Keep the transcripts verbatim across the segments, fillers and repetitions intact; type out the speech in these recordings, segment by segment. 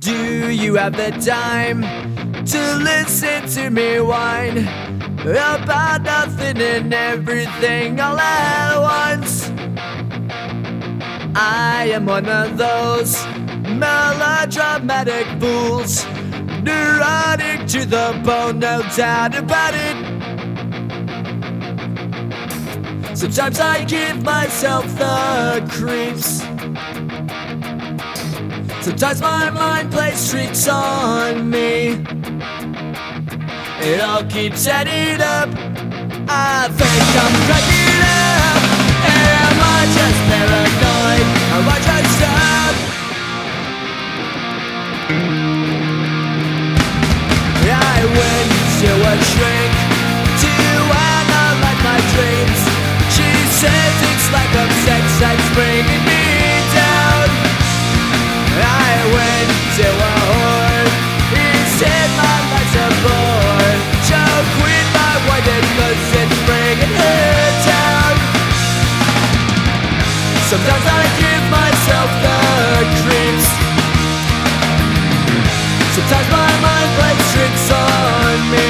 Do you have the time to listen to me whine about nothing and everything all at once? I am one of those melodramatic fools, neurotic to the bone, no doubt about it. Sometimes I give myself the creeps. Sometimes my mind plays tricks on me. It all keeps adding up. I think I'm cracking up. Am I just paranoid? Am I just up? I went to a shrink to analyze my dreams. She says it's lack of sex that's bringing me down. I went to a whore. He said my life's a bore. So quit my whining cause it's bringing her down. Sometimes I give myself the creeps. Sometimes my mind plays tricks on me.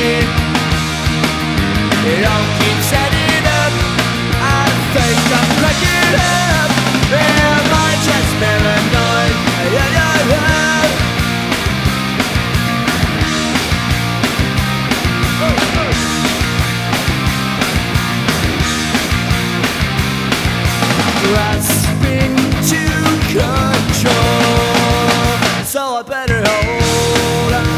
It all keeps adding up. I think I'm cracking up. Am I just paranoid? Yeah, yeah, yeah. Grasping to control, so I better hold on.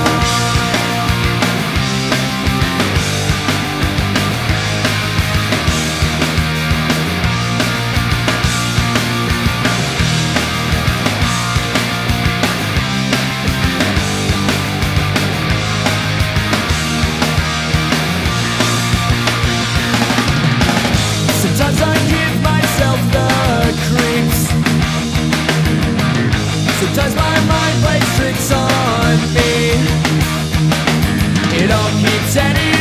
Sometimes I give myself the creeps. Sometimes my mind plays tricks on me. It all keeps adding